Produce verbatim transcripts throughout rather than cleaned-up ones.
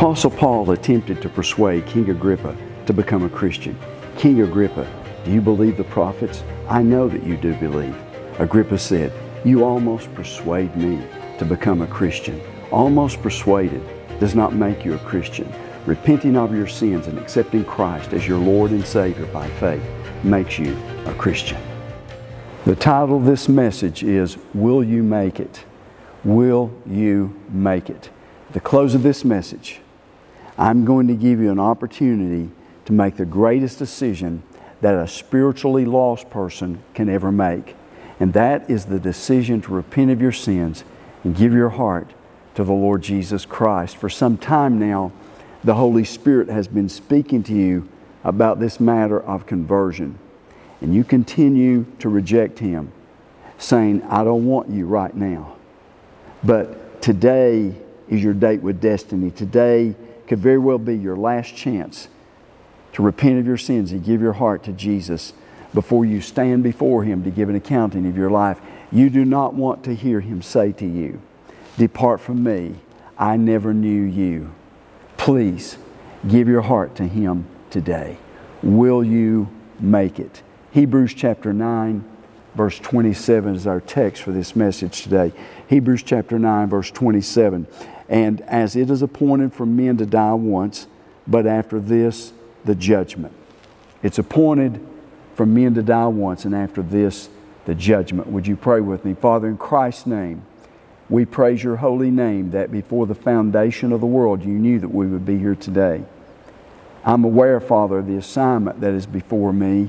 Apostle Paul attempted to persuade King Agrippa to become a Christian. King Agrippa, do you believe the prophets? I know that you do believe. Agrippa said, you almost persuade me to become a Christian. Almost persuaded does not make you a Christian. Repenting of your sins and accepting Christ as your Lord and Savior by faith makes you a Christian. The title of this message is, Will You Make It? Will you make it? At the close of this message, I'm going to give you an opportunity to make the greatest decision that a spiritually lost person can ever make. And that is the decision to repent of your sins and give your heart to the Lord Jesus Christ. For some time now, the Holy Spirit has been speaking to you about this matter of conversion. And you continue to reject Him, saying, I don't want you right now. But today is your date with destiny. Today could very well be your last chance to repent of your sins and give your heart to Jesus before you stand before Him to give an accounting of your life. You do not want to hear Him say to you, depart from me, I never knew you. Please give your heart to Him today. Will you make it? Hebrews chapter nine, verse twenty-seven is our text for this message today. Hebrews chapter nine, verse twenty-seven. And as it is appointed for men to die once, but after this, the judgment. It's appointed for men to die once, and after this, the judgment. Would you pray with me? Father, in Christ's name, we praise your holy name that before the foundation of the world, you knew that we would be here today. I'm aware, Father, of the assignment that is before me.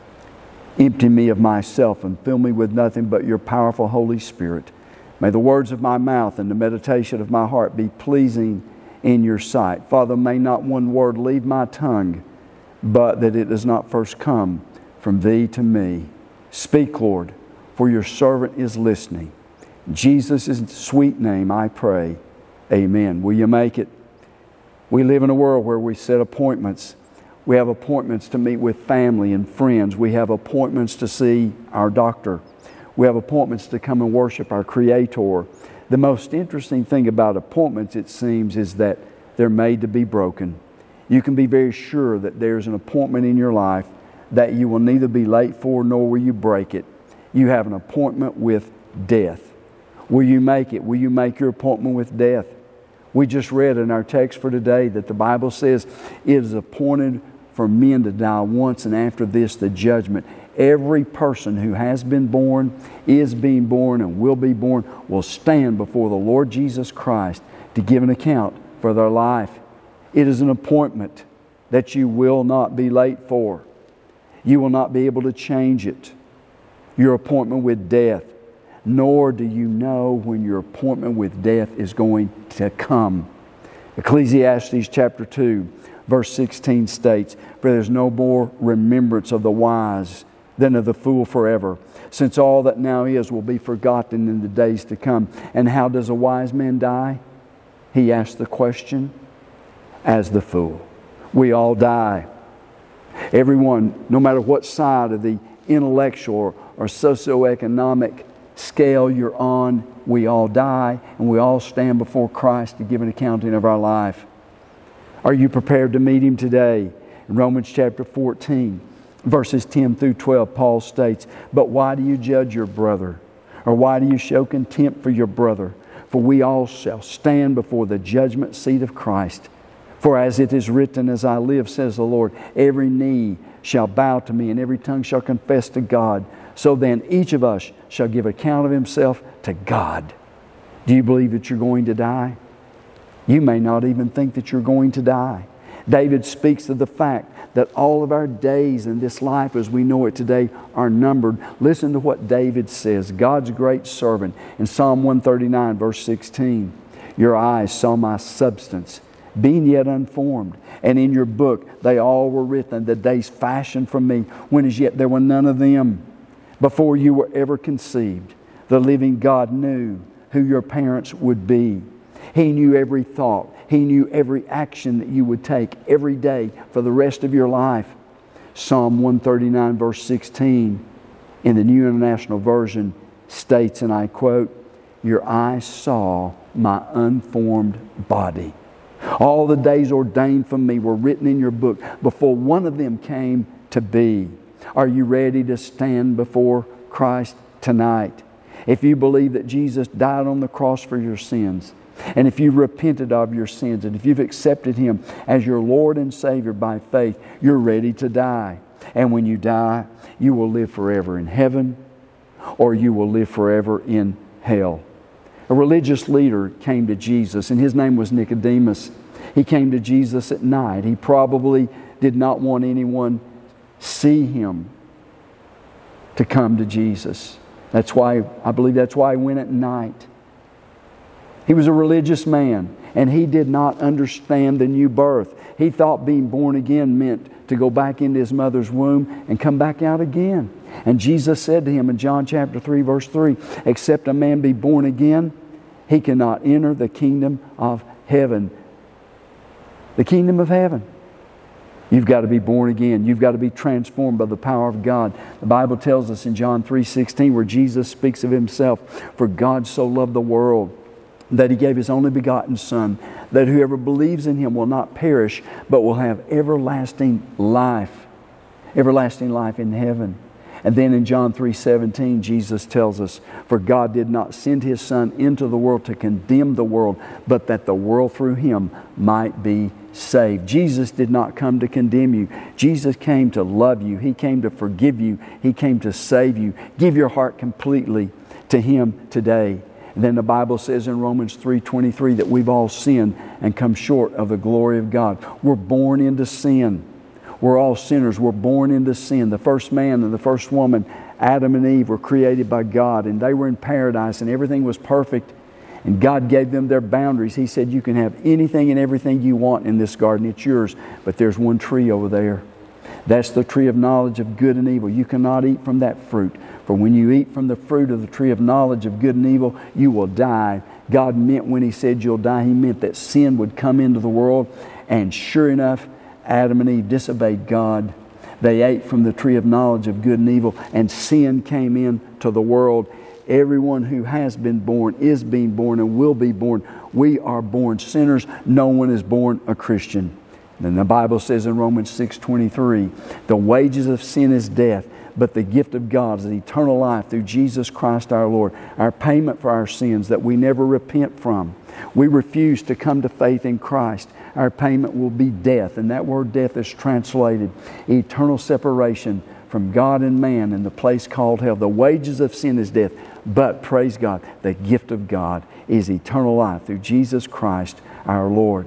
Empty me of myself and fill me with nothing but your powerful Holy Spirit. May the words of my mouth and the meditation of my heart be pleasing in your sight. Father, may not one word leave my tongue, but that it does not first come from Thee to me. Speak, Lord, for your servant is listening. In Jesus' sweet name I pray. Amen. Will you make it? We live in a world where we set appointments. We have appointments to meet with family and friends. We have appointments to see our doctor. We have appointments to come and worship our Creator. The most interesting thing about appointments, it seems, is that they're made to be broken. You can be very sure that there's an appointment in your life that you will neither be late for nor will you break it. You have an appointment with death. Will you make it? Will you make your appointment with death? We just read in our text for today that the Bible says it is appointed for men to die once, and after this, the judgment. Every person who has been born, is being born, and will be born will stand before the Lord Jesus Christ to give an account for their life. It is an appointment that you will not be late for. You will not be able to change it. Your appointment with death. Nor do you know when your appointment with death is going to come. Ecclesiastes chapter two, verse sixteen states, for there is no more remembrance of the wise than of the fool forever, since all that now is will be forgotten in the days to come. And how does a wise man die? He asked the question, as the fool. We all die. Everyone, no matter what side of the intellectual or socioeconomic scale you're on, we all die, and we all stand before Christ to give an accounting of our life. Are you prepared to meet Him today? In Romans chapter fourteen, verses ten through twelve, Paul states, but why do you judge your brother? Or why do you show contempt for your brother? For we all shall stand before the judgment seat of Christ. For as it is written, as I live, says the Lord, every knee shall bow to me, and every tongue shall confess to God. So then each of us shall give account of himself to God. Do you believe that you're going to die? You may not even think that you're going to die. David speaks of the fact that all of our days in this life as we know it today are numbered. Listen to what David says, God's great servant, in Psalm one thirty-nine, verse sixteen. Your eyes saw my substance, being yet unformed, and in your book they all were written, the days fashioned from me, when as yet there were none of them. Before you were ever conceived, the living God knew who your parents would be. He knew every thought. He knew every action that you would take every day for the rest of your life. Psalm one thirty-nine, verse sixteen in the New International Version states, and I quote, your eyes saw my unformed body. All the days ordained for me were written in your book before one of them came to be. Are you ready to stand before Christ tonight? If you believe that Jesus died on the cross for your sins, and if you've repented of your sins, and if you've accepted Him as your Lord and Savior by faith, you're ready to die. And when you die, you will live forever in heaven, or you will live forever in hell. A religious leader came to Jesus, and his name was Nicodemus. He came to Jesus at night. He probably did not want anyone see him to come to Jesus. That's why, I believe that's why he went at night. He was a religious man, and he did not understand the new birth. He thought being born again meant to go back into his mother's womb and come back out again. And Jesus said to him in John chapter three, verse three, except a man be born again, he cannot enter the kingdom of heaven. The kingdom of heaven. You've got to be born again. You've got to be transformed by the power of God. The Bible tells us in John three sixteen, where Jesus speaks of Himself, for God so loved the world that He gave His only begotten Son, that whoever believes in Him will not perish, but will have everlasting life. Everlasting life in heaven. And then in John three seventeen, Jesus tells us, for God did not send His Son into the world to condemn the world, but that the world through Him might be saved. Jesus did not come to condemn you. Jesus came to love you. He came to forgive you. He came to save you. Give your heart completely to Him today. And then the Bible says in Romans three twenty-three that we've all sinned and come short of the glory of God. We're born into sin. We're all sinners. We're born into sin. The first man and the first woman, Adam and Eve, were created by God, and they were in paradise, and everything was perfect. And God gave them their boundaries. He said, you can have anything and everything you want in this garden. It's yours. But there's one tree over there. That's the tree of knowledge of good and evil. You cannot eat from that fruit. For when you eat from the fruit of the tree of knowledge of good and evil, you will die. God meant when He said you'll die, He meant that sin would come into the world. And sure enough, Adam and Eve disobeyed God. They ate from the tree of knowledge of good and evil, and sin came into the world. Everyone who has been born is being born and will be born. We are born sinners. No one is born a Christian. Then the Bible says in Romans six twenty-three, the wages of sin is death, but the gift of God is eternal life through Jesus Christ our Lord. Our payment for our sins that we never repent from. We refuse to come to faith in Christ. Our payment will be death, and that word death is translated eternal separation from God and man in the place called hell. The wages of sin is death, but praise God, the gift of God is eternal life through Jesus Christ our Lord.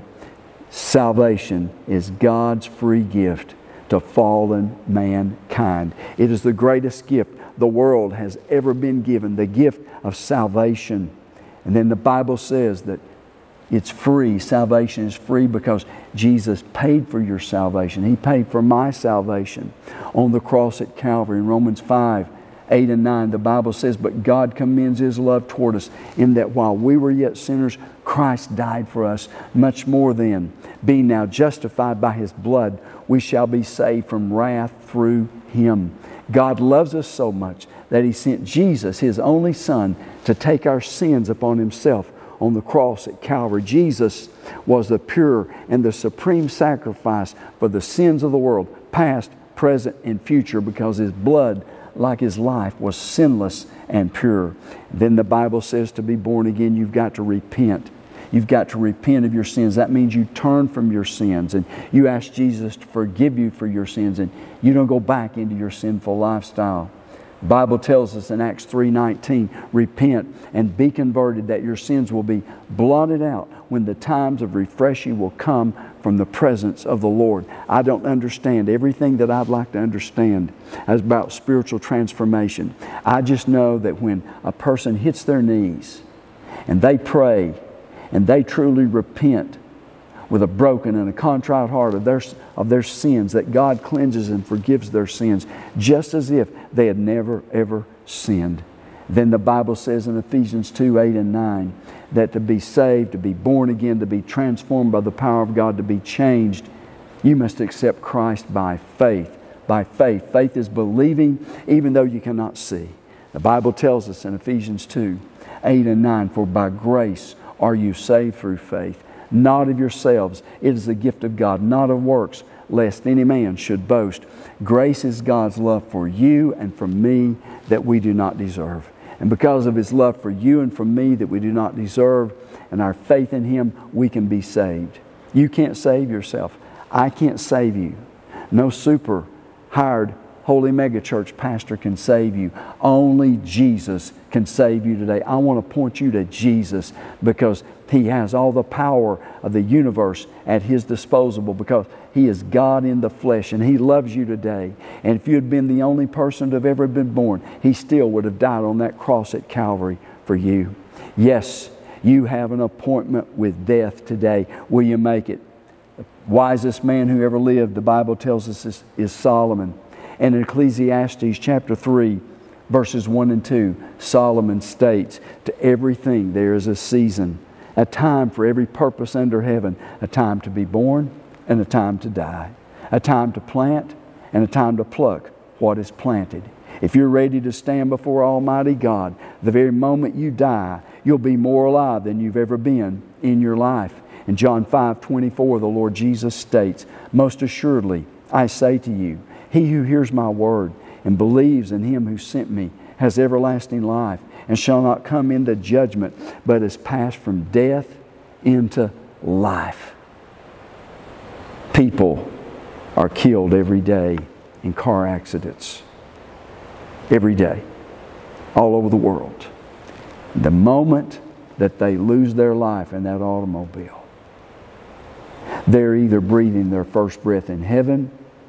Salvation is God's free gift to fallen mankind. It is the greatest gift the world has ever been given, the gift of salvation. And then the Bible says that it's free. Salvation is free because Jesus paid for your salvation. He paid for my salvation on the cross at Calvary. In Romans five, eight and nine, the Bible says, but God commends His love toward us in that while we were yet sinners, Christ died for us. Much more then, being now justified by His blood, we shall be saved from wrath through Him. God loves us so much that He sent Jesus, His only Son, to take our sins upon Himself on the cross at Calvary. Jesus was the pure and the supreme sacrifice for the sins of the world, past, present, and future, because His blood, like His life, was sinless and pure. Then the Bible says to be born again, you've got to repent. You've got to repent of your sins. That means you turn from your sins and you ask Jesus to forgive you for your sins, and you don't go back into your sinful lifestyle. The Bible tells us in Acts three nineteen, repent and be converted that your sins will be blotted out when the times of refreshing will come from the presence of the Lord. I don't understand everything that I'd like to understand as about spiritual transformation. I just know that when a person hits their knees and they pray and they truly repent with a broken and a contrite heart of their, of their sins, that God cleanses and forgives their sins just as if they had never ever sinned. Then the Bible says in Ephesians two, eight and nine that to be saved, to be born again, to be transformed by the power of God, to be changed, you must accept Christ by faith. By faith. Faith is believing even though you cannot see. The Bible tells us in Ephesians two, eight and nine, for by grace are you saved through faith, not of yourselves. It is the gift of God, not of works, lest any man should boast. Grace is God's love for you and for me that we do not deserve. And because of His love for you and for me that we do not deserve, and our faith in Him, we can be saved. You can't save yourself. I can't save you. No super hired holy megachurch pastor can save you. Only Jesus can save you today. I want to point you to Jesus because He has all the power of the universe at His disposal, because He is God in the flesh and He loves you today. And if you had been the only person to have ever been born, He still would have died on that cross at Calvary for you. Yes, you have an appointment with death today. Will you make it? The wisest man who ever lived, the Bible tells us, is, is Solomon. And in Ecclesiastes chapter three, verses one and two, Solomon states, to everything there is a season, a time for every purpose under heaven, a time to be born and a time to die, a time to plant and a time to pluck what is planted. If you're ready to stand before Almighty God, the very moment you die, you'll be more alive than you've ever been in your life. In John five twenty-four, the Lord Jesus states, most assuredly, I say to you, he who hears my word and believes in Him who sent me has everlasting life and shall not come into judgment, but is passed from death into life. People are killed every day in car accidents. Every day. All over the world. The moment that they lose their life in that automobile, they're either breathing their first breath in heaven,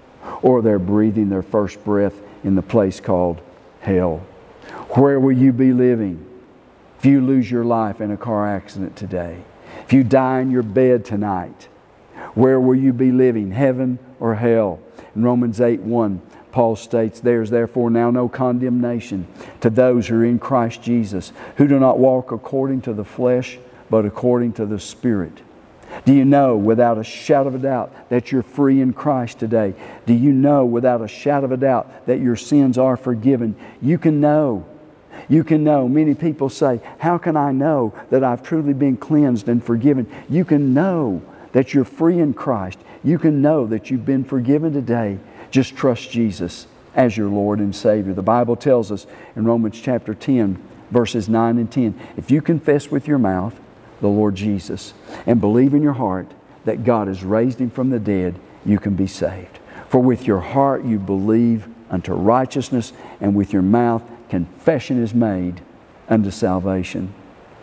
or they're breathing their first breath in the place called hell. Where will you be living if you lose your life in a car accident today? If you die in your bed tonight, where will you be living, heaven or hell? In Romans eight one, Paul states, there is therefore now no condemnation to those who are in Christ Jesus, who do not walk according to the flesh, but according to the Spirit. Do you know without a shadow of a doubt that you're free in Christ today? Do you know without a shadow of a doubt that your sins are forgiven? You can know. You can know. Many people say, how can I know that I've truly been cleansed and forgiven? You can know that you're free in Christ. You can know that you've been forgiven today. Just trust Jesus as your Lord and Savior. The Bible tells us in Romans chapter ten, verses nine and ten, if you confess with your mouth the Lord Jesus and believe in your heart that God has raised Him from the dead, you can be saved. For with your heart you believe unto righteousness, and with your mouth confession is made unto salvation.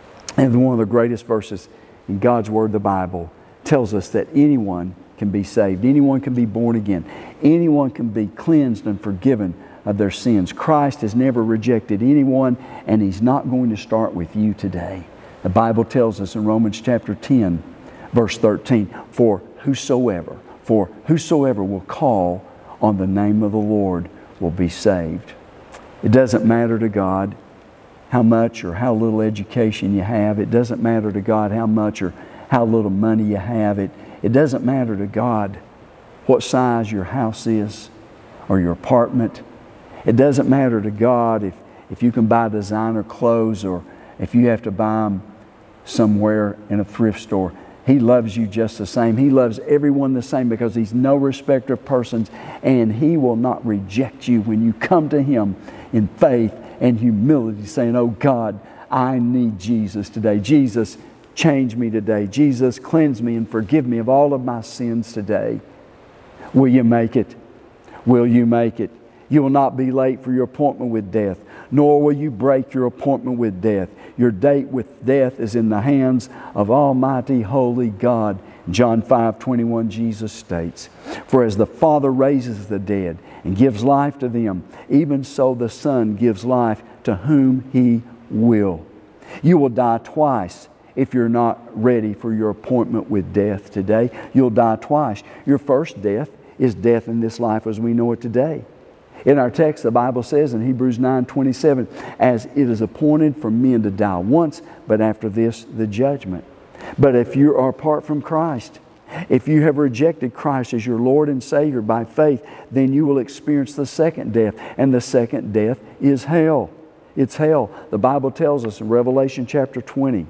And one of the greatest verses in God's Word, the Bible, tells us that anyone can be saved. Anyone can be born again. Anyone can be cleansed and forgiven of their sins. Christ has never rejected anyone, and He's not going to start with you today. The Bible tells us in Romans chapter ten, verse thirteen, for whosoever, for whosoever will call on the name of the Lord will be saved. It doesn't matter to God how much or how little education you have. It doesn't matter to God how much or how little money you have. It, it doesn't matter to God what size your house is or your apartment. It doesn't matter to God if, if you can buy designer clothes or if you have to buy them somewhere in a thrift store. He loves you just the same. He loves everyone the same because He's no respecter of persons, and He will not reject you when you come to Him in faith and humility saying, oh God, I need Jesus today. Jesus, change me today. Jesus, cleanse me and forgive me of all of my sins today. Will you make it? Will you make it? You will not be late for your appointment with death, nor will you break your appointment with death. Your date with death is in the hands of Almighty Holy God. John five twenty-one, Jesus states, for as the Father raises the dead and gives life to them, even so the Son gives life to whom He will. You will die twice if you're not ready for your appointment with death today. You'll die twice. Your first death is death in this life as we know it today. In our text, the Bible says in Hebrews nine twenty-seven, as it is appointed for men to die once, but after this, the judgment. But if you are apart from Christ, if you have rejected Christ as your Lord and Savior by faith, then you will experience the second death. And the second death is hell. It's hell. The Bible tells us in Revelation chapter twenty,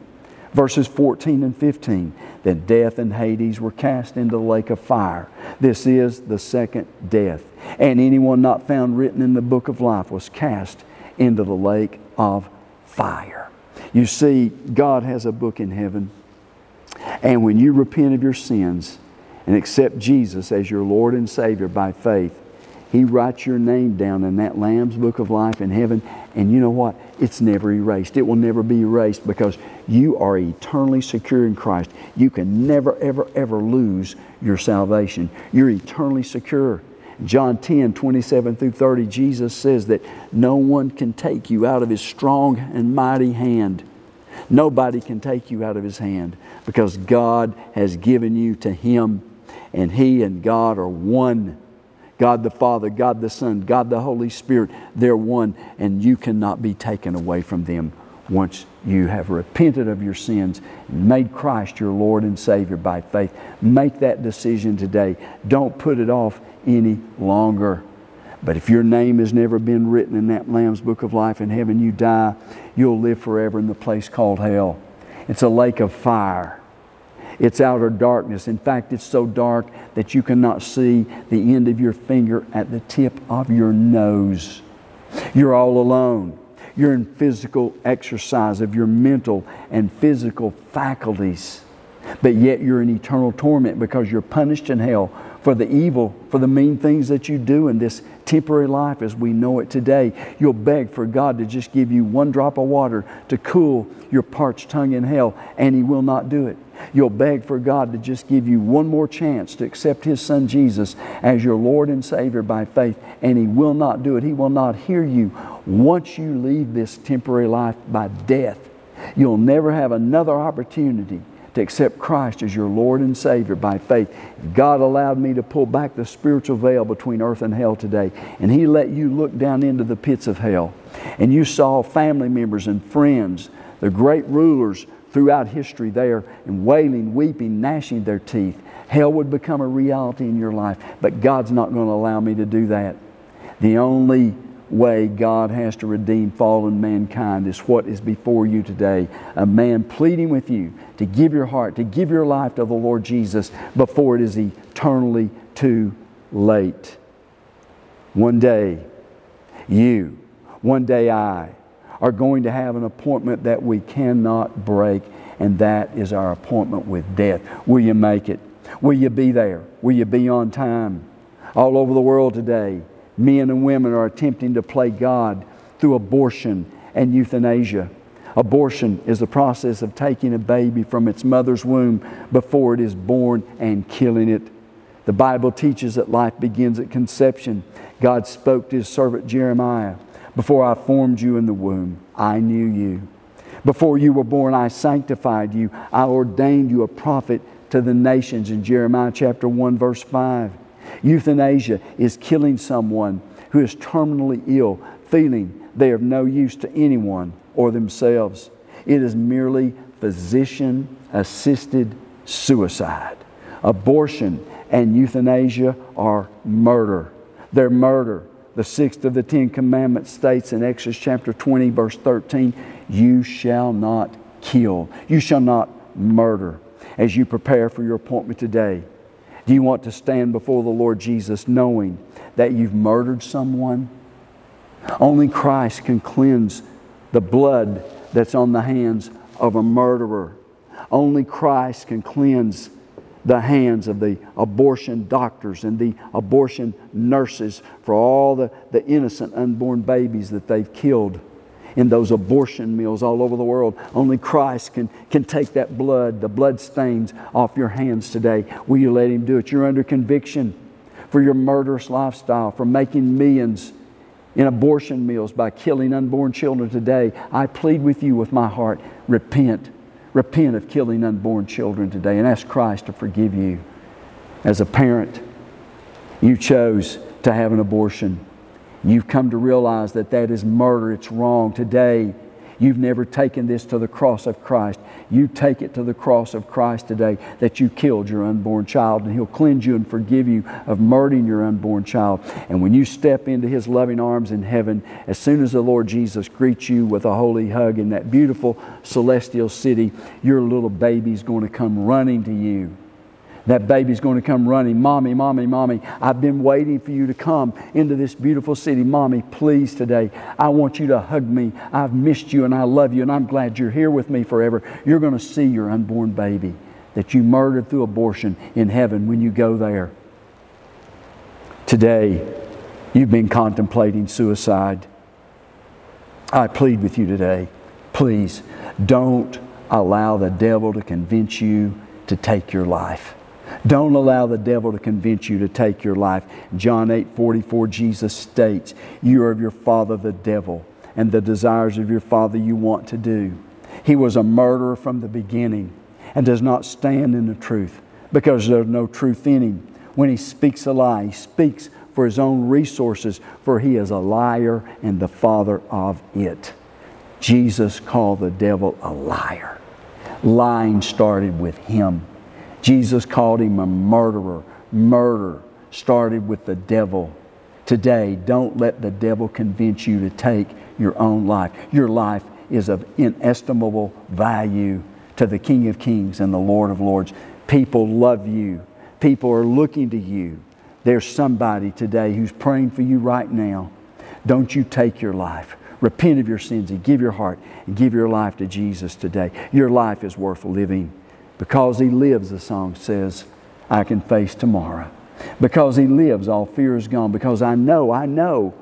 Verses fourteen and fifteen. Then death and Hades were cast into the lake of fire. This is the second death. And anyone not found written in the book of life was cast into the lake of fire. You see, God has a book in heaven. And when you repent of your sins and accept Jesus as your Lord and Savior by faith, He writes your name down in that Lamb's book of life in heaven. And you know what? It's never erased. It will never be erased because you are eternally secure in Christ. You can never, ever, ever lose your salvation. You're eternally secure. John ten, twenty-seven through thirty, Jesus says that no one can take you out of His strong and mighty hand. Nobody can take you out of His hand because God has given you to Him, and He and God are one. God the Father, God the Son, God the Holy Spirit, they're one, and you cannot be taken away from them once you have repented of your sins and made Christ your Lord and Savior by faith. Make that decision today. Don't put it off any longer. But if your name has never been written in that Lamb's book of life in heaven, you die, you'll live forever in the place called hell. It's a lake of fire. It's outer darkness. In fact, it's so dark that you cannot see the end of your finger at the tip of your nose. You're all alone. You're in physical exercise of your mental and physical faculties. But yet you're in eternal torment because you're punished in hell for the evil, for the mean things that you do in this temporary life as we know it today. You'll beg for God to just give you one drop of water to cool your parched tongue in hell, and He will not do it. You'll beg for God to just give you one more chance to accept His Son Jesus as your Lord and Savior by faith, and He will not do it. He will not hear you once you leave this temporary life by death. You'll never have another opportunity to accept Christ as your Lord and Savior by faith. God allowed me to pull back the spiritual veil between earth and hell today, and He let you look down into the pits of hell. And you saw family members and friends, the great rulers throughout history there, and wailing, weeping, gnashing their teeth. Hell would become a reality in your life, but God's not going to allow me to do that. The only way God has to redeem fallen mankind is what is before you today. A man pleading with you to give your heart, to give your life to the Lord Jesus before it is eternally too late. One day, you, one day I, are going to have an appointment that we cannot break, and that is our appointment with death. Will you make it? Will you be there? Will you be on time? All over the world today, men and women are attempting to play God through abortion and euthanasia. Abortion is the process of taking a baby from its mother's womb before it is born and killing it. The Bible teaches that life begins at conception. God spoke to His servant Jeremiah, "Before I formed you in the womb, I knew you. Before you were born, I sanctified you. I ordained you a prophet to the nations," in Jeremiah chapter one, verse five. Euthanasia is killing someone who is terminally ill, feeling they are of no use to anyone or themselves. It is merely physician-assisted suicide. Abortion and euthanasia are murder. They're murder. The sixth of the Ten Commandments states in Exodus chapter twenty, verse thirteen, "You shall not kill. You shall not murder." As you prepare for your appointment today, do you want to stand before the Lord Jesus knowing that you've murdered someone? Only Christ can cleanse the blood that's on the hands of a murderer. Only Christ can cleanse the hands of the abortion doctors and the abortion nurses for all the, the innocent unborn babies that they've killed in those abortion mills all over the world. Only Christ can, can take that blood, the blood stains off your hands today. Will you let Him do it? You're under conviction for your murderous lifestyle, for making millions in abortion mills by killing unborn children today. I plead with you with my heart, repent. Repent of killing unborn children today and ask Christ to forgive you. As a parent, you chose to have an abortion. You've come to realize that that is murder. It's wrong. Today, You've never taken this to the cross of Christ. You take it to the cross of Christ today, that you killed your unborn child, and He'll cleanse you and forgive you of murdering your unborn child. And when you step into His loving arms in heaven, as soon as the Lord Jesus greets you with a holy hug in that beautiful celestial city, your little baby's going to come running to you. That baby's going to come running. Mommy, Mommy, Mommy, I've been waiting for you to come into this beautiful city. Mommy, please today, I want you to hug me. I've missed you and I love you and I'm glad you're here with me forever. You're going to see your unborn baby that you murdered through abortion in heaven when you go there. Today, you've been contemplating suicide. I plead with you today, please don't allow the devil to convince you to take your life. Don't allow the devil to convince you to take your life. John eight forty-four, Jesus states, you are of your father the devil, and the desires of your father you want to do. He was a murderer from the beginning and does not stand in the truth because there's no truth in him. When he speaks a lie, he speaks for his own resources, for he is a liar and the father of it. Jesus called the devil a liar. Lying started with him. Jesus called him a murderer. Murder started with the devil. Today, don't let the devil convince you to take your own life. Your life is of inestimable value to the King of Kings and the Lord of Lords. People love you. People are looking to you. There's somebody today who's praying for you right now. Don't you take your life. Repent of your sins and give your heart and give your life to Jesus today. Your life is worth living. Because He lives, the song says, I can face tomorrow. Because He lives, all fear is gone. Because I know, I know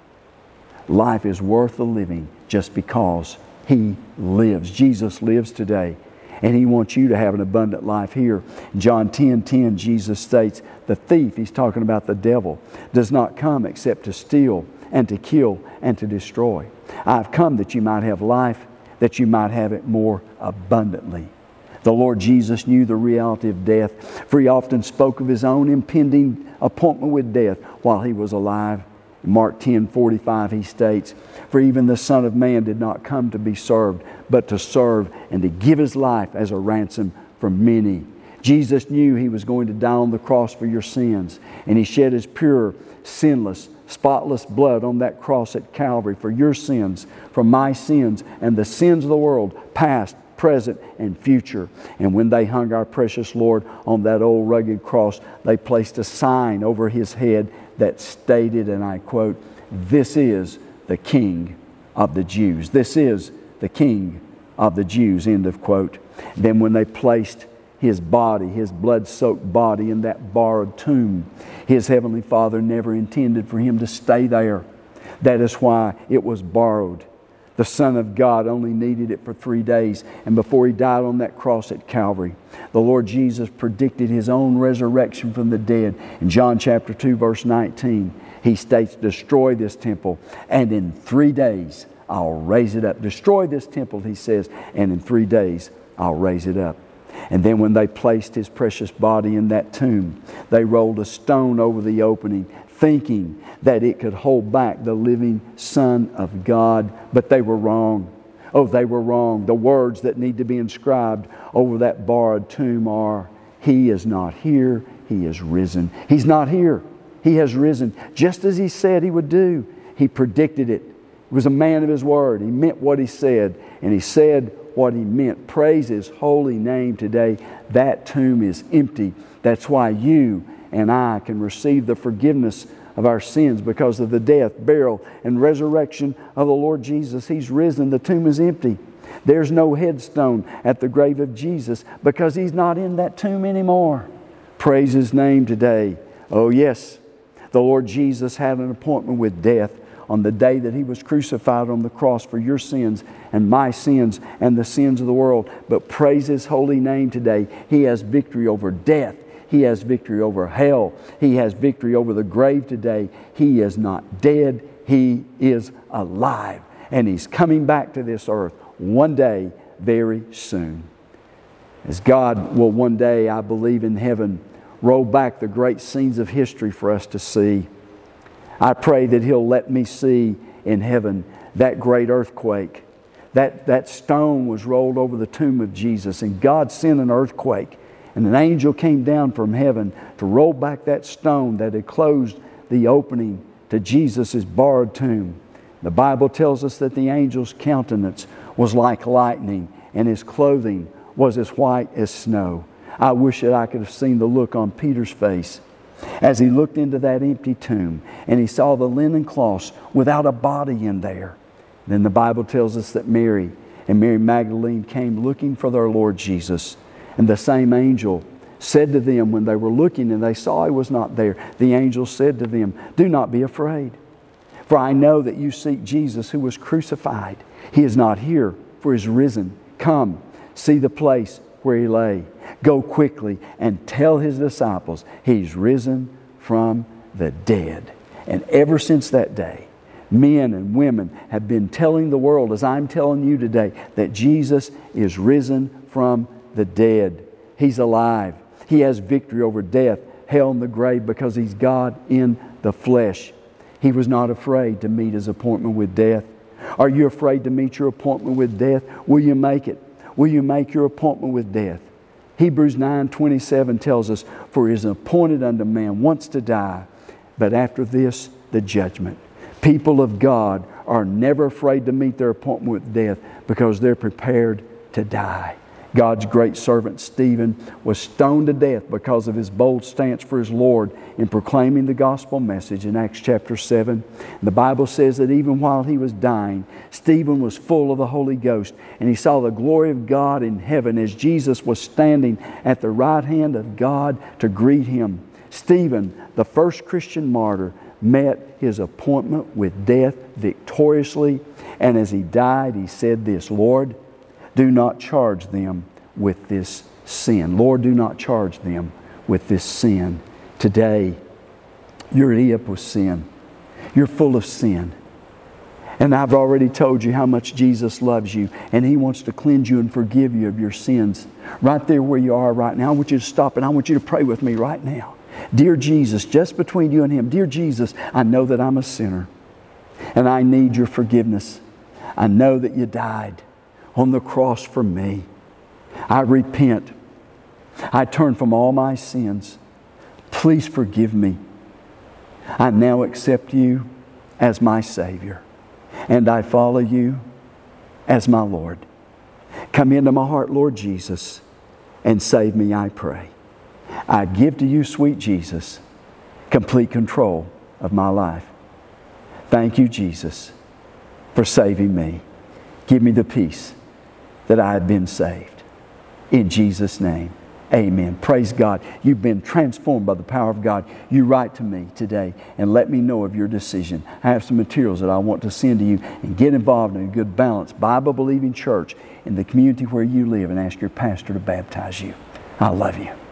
life is worth the living just because He lives. Jesus lives today. And He wants you to have an abundant life here. John ten ten, Jesus states, the thief, He's talking about the devil, does not come except to steal and to kill and to destroy. I've come that you might have life, that you might have it more abundantly. The Lord Jesus knew the reality of death, for He often spoke of His own impending appointment with death while He was alive. In Mark ten forty-five, He states, for even the Son of Man did not come to be served, but to serve and to give His life as a ransom for many. Jesus knew He was going to die on the cross for your sins, and He shed His pure, sinless, spotless blood on that cross at Calvary for your sins, for my sins, and the sins of the world, past, present, and future. And when they hung our precious Lord on that old rugged cross, they placed a sign over His head that stated, and I quote, this is the King of the Jews. This is the King of the Jews, end of quote. Then when they placed His body, His blood-soaked body in that borrowed tomb, His Heavenly Father never intended for Him to stay there. That is why it was borrowed. The Son of God only needed it for three days. And before He died on that cross at Calvary, the Lord Jesus predicted His own resurrection from the dead. In John chapter two, verse nineteen, He states, destroy this temple, and in three days I'll raise it up. Destroy this temple, He says, and in three days I'll raise it up. And then when they placed His precious body in that tomb, they rolled a stone over the opening, thinking that it could hold back the living Son of God. But they were wrong. Oh, they were wrong. The words that need to be inscribed over that borrowed tomb are, He is not here, He is risen. He's not here. He has risen. Just as He said He would do. He predicted it. He was a man of His word. He meant what He said. And He said what He meant. Praise His holy name today. That tomb is empty. That's why you and I can receive the forgiveness of our sins because of the death, burial, and resurrection of the Lord Jesus. He's risen. The tomb is empty. There's no headstone at the grave of Jesus because He's not in that tomb anymore. Praise His name today. Oh yes, the Lord Jesus had an appointment with death on the day that He was crucified on the cross for your sins and my sins and the sins of the world. But praise His holy name today. He has victory over death. He has victory over hell. He has victory over the grave today. He is not dead. He is alive. And He's coming back to this earth one day very soon. As God will one day, I believe in heaven, roll back the great scenes of history for us to see. I pray that He'll let me see in heaven that great earthquake, that, that stone was rolled over the tomb of Jesus, and God sent an earthquake. And an angel came down from heaven to roll back that stone that had closed the opening to Jesus' borrowed tomb. The Bible tells us that the angel's countenance was like lightning, and his clothing was as white as snow. I wish that I could have seen the look on Peter's face as he looked into that empty tomb and he saw the linen cloths without a body in there. Then the Bible tells us that Mary and Mary Magdalene came looking for their Lord Jesus. And the same angel said to them when they were looking and they saw He was not there, the angel said to them, "Do not be afraid, for I know that you seek Jesus who was crucified. He is not here, for He is risen. Come, see the place where He lay. Go quickly and tell His disciples He's risen from the dead." And ever since that day, men and women have been telling the world, as I'm telling you today, that Jesus is risen from the dead. He's alive. He has victory over death, hell, and the grave because He's God in the flesh. He was not afraid to meet His appointment with death. Are you afraid to meet your appointment with death? Will you make it? Will you make your appointment with death? Hebrews nine twenty-seven tells us, "For it is appointed unto man once to die, but after this the judgment." People of God are never afraid to meet their appointment with death because they're prepared to die. God's great servant Stephen was stoned to death because of his bold stance for his Lord in proclaiming the gospel message in Acts chapter seven. The Bible says that even while he was dying, Stephen was full of the Holy Ghost, and he saw the glory of God in heaven as Jesus was standing at the right hand of God to greet him. Stephen, the first Christian martyr, met his appointment with death victoriously, and as he died, he said this, "Lord, do not charge them with this sin." Lord, do not charge them with this sin. Today, you're eaten up with sin. You're full of sin. And I've already told you how much Jesus loves you, and He wants to cleanse you and forgive you of your sins. Right there where you are right now, I want you to stop and I want you to pray with me right now. Dear Jesus, just between you and Him, dear Jesus, I know that I'm a sinner and I need your forgiveness. I know that you died on the cross for me. I repent. I turn from all my sins. Please forgive me. I now accept you as my Savior, and I follow you as my Lord. Come into my heart, Lord Jesus, and save me, I pray. I give to you, sweet Jesus, complete control of my life. Thank you, Jesus, for saving me. Give me the peace that I have been saved. In Jesus' name, amen. Praise God. You've been transformed by the power of God. You write to me today and let me know of your decision. I have some materials that I want to send to you, and get involved in a good, balanced, Bible-believing church in the community where you live and ask your pastor to baptize you. I love you.